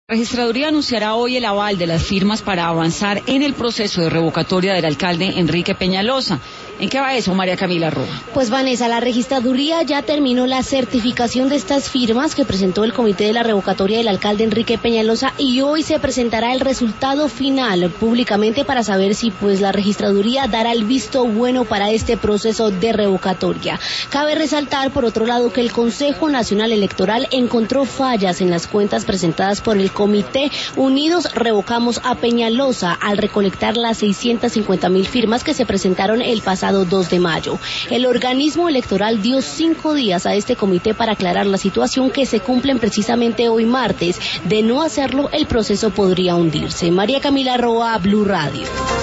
La Registraduría anunciará hoy el aval de las firmas para avanzar en el proceso de revocatoria del alcalde Enrique Peñalosa. ¿En qué va eso, María Camila Roa? Pues Vanessa, la Registraduría ya terminó la certificación de estas firmas que presentó el Comité de la Revocatoria del alcalde Enrique Peñalosa y hoy se presentará el resultado final públicamente para saber si pues la Registraduría dará el visto bueno para este proceso de revocatoria. Cabe resaltar por otro lado que el Consejo Nacional Electoral encontró fallas en las cuentas presentadas por el Comité Unidos Revocamos a Peñalosa al recolectar las 650,000 firmas que se presentaron el pasado 2 de mayo. El organismo electoral dio 5 días a este comité para aclarar la situación que se cumplen precisamente hoy martes. De no hacerlo, el proceso podría hundirse. María Camila Roa, Blue Radio.